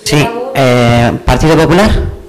Sí, Partido Popular.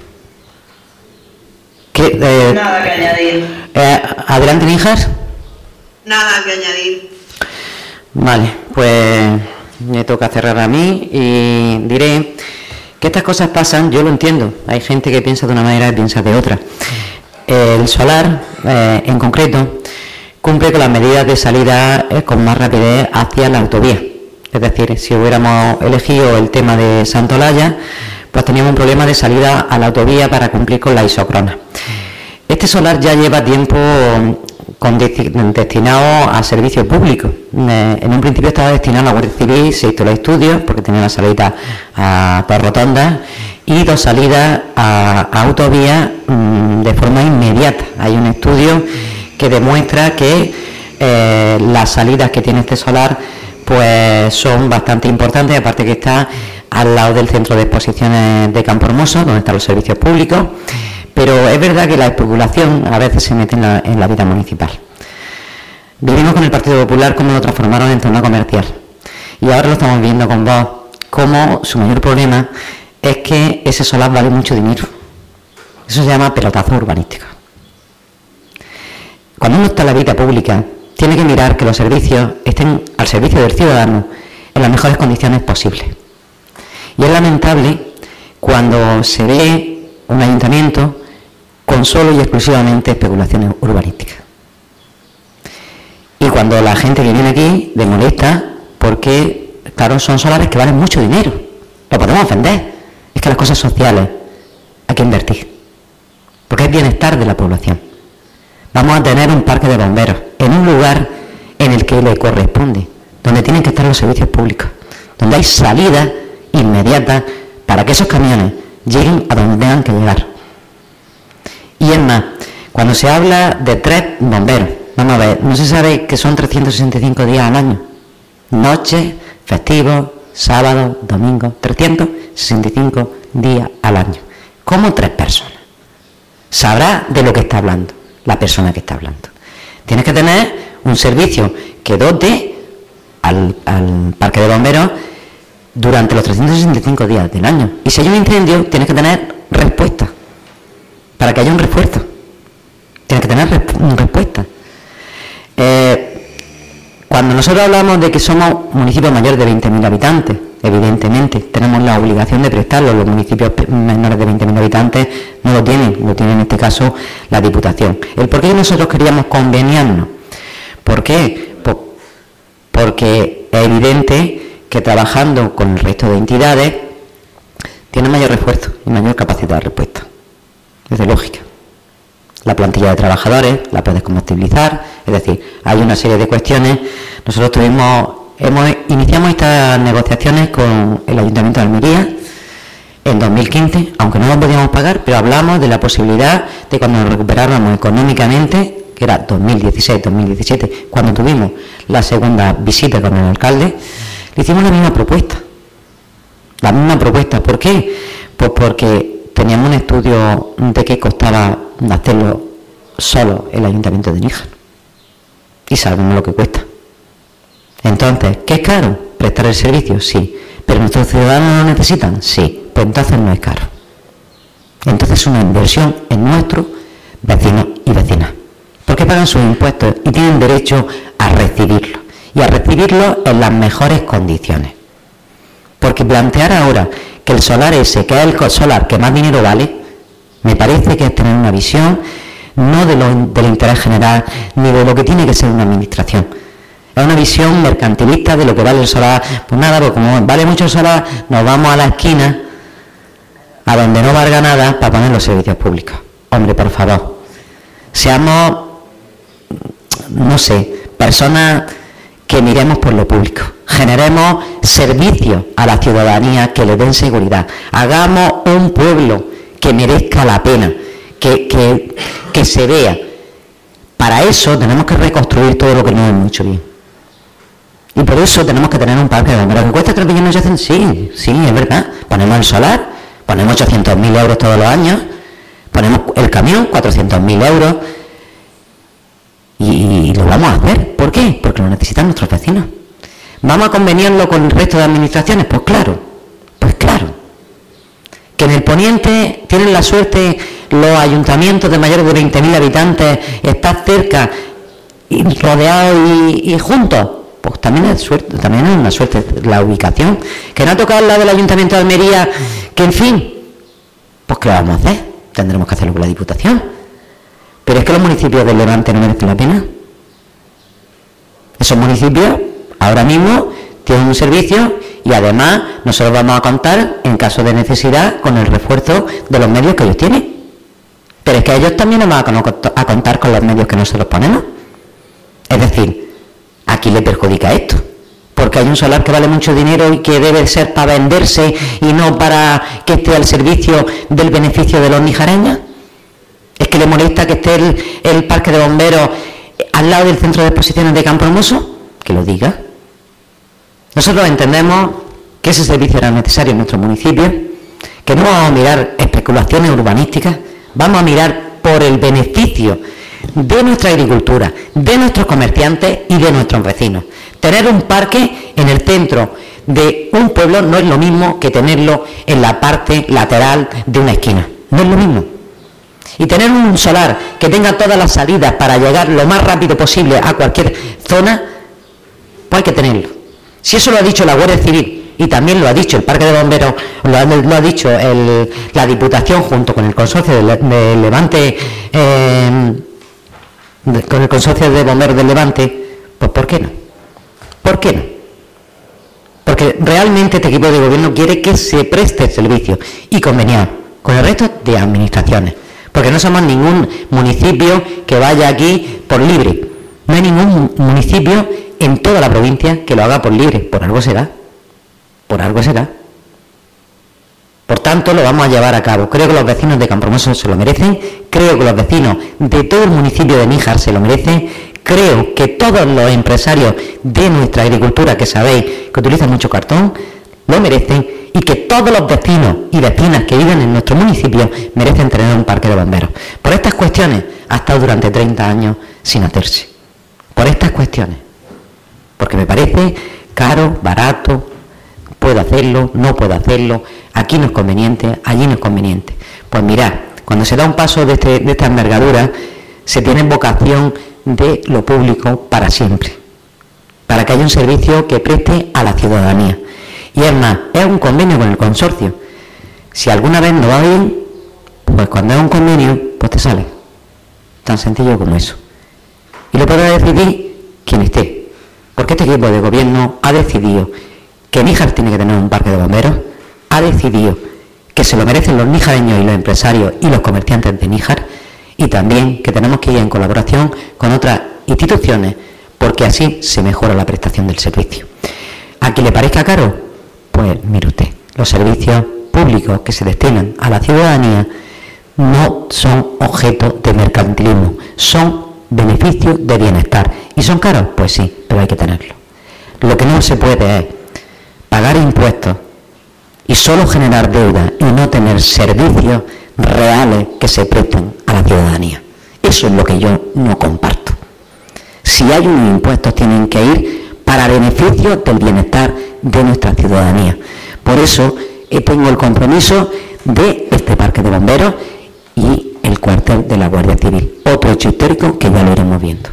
Nada que añadir. Adelante, Níjar. Nada que añadir. Vale, pues me toca cerrar a mí y diré que estas cosas pasan, yo lo entiendo. Hay gente que piensa de una manera y piensa de otra. El solar, en concreto, cumple con las medidas de salida con más rapidez hacia la autovía. Es decir, si hubiéramos elegido el tema de Santolaya, pues teníamos un problema de salida a la autovía para cumplir con la isócrona. Este solar ya lleva tiempo destinado a servicios públicos. En un principio estaba destinado a la Guardia Civil, se hizo los estudios porque tenía una salida a dos rotondas y dos salidas a autovía de forma inmediata. Hay un estudio que demuestra que las salidas que tiene este solar pues son bastante importantes, aparte que está al lado del centro de exposiciones de Campo Hermoso, donde están los servicios públicos, pero es verdad que la especulación a veces se mete en la vida municipal. Vivimos con el Partido Popular cómo lo transformaron en zona comercial, y ahora lo estamos viendo con Vox, cómo su mayor problema es que ese solar vale mucho dinero. Eso se llama pelotazo urbanístico. Cuando uno está en la vida pública, tiene que mirar que los servicios estén al servicio del ciudadano en las mejores condiciones posibles. Y es lamentable cuando se ve un ayuntamiento con solo y exclusivamente especulaciones urbanísticas. Y cuando la gente que viene aquí le molesta porque, claro, son solares que valen mucho dinero. Lo podemos vender. Es que las cosas sociales hay que invertir. Porque es bienestar de la población. Vamos a tener un parque de bomberos en un lugar en el que le corresponde, donde tienen que estar los servicios públicos, donde hay salidas inmediatas para que esos camiones lleguen a donde tengan que llegar. Y es más, cuando se habla de 3 bomberos, vamos a ver, no se sabe que son 365 días al año, noches, festivos, sábados, domingos, 365 días al año. ¿Cómo 3 personas? Sabrá de lo que está hablando la persona que está hablando. Tienes que tener un servicio que dote al parque de bomberos durante los 365 días del año. Y si hay un incendio, tienes que tener respuesta. Para que haya un refuerzo, tienes que tener respuesta. Cuando nosotros hablamos de que somos municipios mayores de 20.000 habitantes, evidentemente tenemos la obligación de prestarlo. Los municipios menores de 20.000 habitantes no lo tienen en este caso la Diputación. ¿El por qué nosotros queríamos conveniarnos? ¿Por qué? Porque es evidente que trabajando con el resto de entidades tiene mayor refuerzo y mayor capacidad de respuesta. Es de lógica. La plantilla de trabajadores la puedes combustibilizar, es decir, hay una serie de cuestiones. Nosotros iniciamos estas negociaciones con el Ayuntamiento de Almería en 2015, aunque no lo podíamos pagar, pero hablamos de la posibilidad de cuando nos recuperáramos económicamente, que era 2016-2017, cuando tuvimos la segunda visita con el alcalde, le hicimos la misma propuesta. La misma propuesta. ¿Por qué? Pues porque teníamos un estudio de qué costaba hacerlo solo el Ayuntamiento de Níjar. Y sabemos lo que cuesta. Entonces, ¿qué es caro? ¿Prestar el servicio? Sí. ¿Pero nuestros ciudadanos lo necesitan? Sí. Pues entonces no es caro. Entonces es una inversión en nuestros vecinos y vecinas. Porque pagan sus impuestos y tienen derecho a recibirlo. Y a recibirlo en las mejores condiciones. Porque plantear ahora que el solar ese, que es el solar que más dinero vale, me parece que es tener una visión no del interés general, ni de lo que tiene que ser una administración. Es una visión mercantilista de lo que vale el solar. Pues nada, pues como vale mucho el solar, nos vamos a la esquina, a donde no valga nada, para poner los servicios públicos. Hombre, por favor, seamos, no sé, personas que miremos por lo público, generemos servicios a la ciudadanía que le den seguridad, hagamos un pueblo que merezca la pena, que se vea. Para eso tenemos que reconstruir todo lo que no hemos hecho bien. Y por eso tenemos que tener un parque de bomberos que cuesta 3 millones de euros. Sí, es verdad. Ponemos el solar, ponemos 800.000 euros todos los años, ponemos el camión, 400.000 euros, y lo vamos a hacer. ¿Por qué? Porque lo necesitan nuestros vecinos. ¿Vamos a convenirlo con el resto de administraciones? Pues claro. en el poniente tienen la suerte los ayuntamientos de mayores de 20.000 habitantes, estar cerca, y rodeados y juntos, pues también es suerte, también es una suerte la ubicación. Que no ha tocado al lado del Ayuntamiento de Almería, que en fin, pues ¿qué vamos a hacer? Tendremos que hacerlo con la Diputación. Pero es que los municipios del Levante no merecen la pena. Esos municipios ahora mismo tienen un servicio y además nosotros vamos a contar, en caso de necesidad, con el refuerzo de los medios que ellos tienen. Pero es que ellos también nos van a contar con los medios que nosotros ponemos. Es decir, ¿a quién le perjudica esto? Porque hay un solar que vale mucho dinero y que debe ser para venderse y no para que esté al servicio del beneficio de los nijareños. ¿Es que le molesta que esté el parque de bomberos al lado del centro de exposiciones de Campo Hermoso? Que lo diga. Nosotros entendemos que ese servicio era necesario en nuestro municipio, que no vamos a mirar especulaciones urbanísticas, vamos a mirar por el beneficio de nuestra agricultura, de nuestros comerciantes y de nuestros vecinos. Tener un parque en el centro de un pueblo no es lo mismo que tenerlo en la parte lateral de una esquina, no es lo mismo. Y tener un solar que tenga todas las salidas para llegar lo más rápido posible a cualquier zona, pues hay que tenerlo. Si eso lo ha dicho la Guardia Civil y también lo ha dicho el Parque de Bomberos, lo ha dicho la Diputación junto con el Consorcio de Levante, con el Consorcio de Bomberos del Levante, pues ¿por qué no? ¿Por qué no? Porque realmente este equipo de gobierno quiere que se preste el servicio y conveniado con el resto de administraciones. Porque no somos ningún municipio que vaya aquí por libre. No hay ningún municipio en toda la provincia que lo haga por libre. Por algo será. Por algo será. Por tanto, lo vamos a llevar a cabo. Creo que los vecinos de Campo Hermoso se lo merecen. Creo que los vecinos de todo el municipio de Níjar se lo merecen. Creo que todos los empresarios de nuestra agricultura, que sabéis que utilizan mucho cartón, lo merecen. Y que todos los vecinos y vecinas que viven en nuestro municipio merecen tener un parque de bomberos. Por estas cuestiones ha estado durante 30 años sin hacerse. Por estas cuestiones. Porque me parece caro, barato, puedo hacerlo, no puedo hacerlo, aquí no es conveniente, allí no es conveniente. Pues mirad, cuando se da un paso de esta envergadura, se tiene vocación de lo público para siempre. Para que haya un servicio que preste a la ciudadanía. Y es más, es un convenio con el consorcio. Si alguna vez no va bien, pues cuando es un convenio, pues te sale. Tan sencillo como eso. Y lo podrá decidir quien esté. Porque este equipo de gobierno ha decidido que Níjar tiene que tener un parque de bomberos, ha decidido que se lo merecen los nijareños y los empresarios y los comerciantes de Níjar, y también que tenemos que ir en colaboración con otras instituciones, porque así se mejora la prestación del servicio. ¿A quien le parezca caro? Pues mire usted, los servicios públicos que se destinan a la ciudadanía no son objeto de mercantilismo, son beneficios de bienestar. ¿Y son caros? Pues sí, pero hay que tenerlo. Lo que no se puede es pagar impuestos y solo generar deuda y no tener servicios reales que se presten a la ciudadanía. Eso es lo que yo no comparto. Si hay unos impuestos, tienen que ir para beneficio del bienestar de nuestra ciudadanía. Por eso tengo el compromiso de este parque de bomberos y el cuartel de la Guardia Civil, otro hecho histórico que ya lo iremos viendo.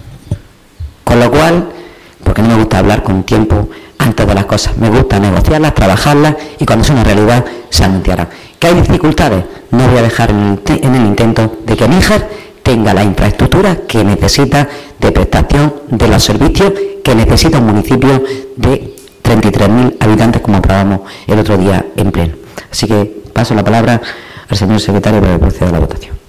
Con lo cual, porque no me gusta hablar con tiempo antes de las cosas, me gusta negociarlas, trabajarlas y cuando sea una realidad se anunciarán. ¿Que hay dificultades? No voy a dejar en el intento de que Níjar tenga la infraestructura que necesita de prestación de los servicios que necesita un municipio de 33.000 habitantes, como aprobamos el otro día en pleno. Así que paso la palabra al señor secretario para que proceda a la votación.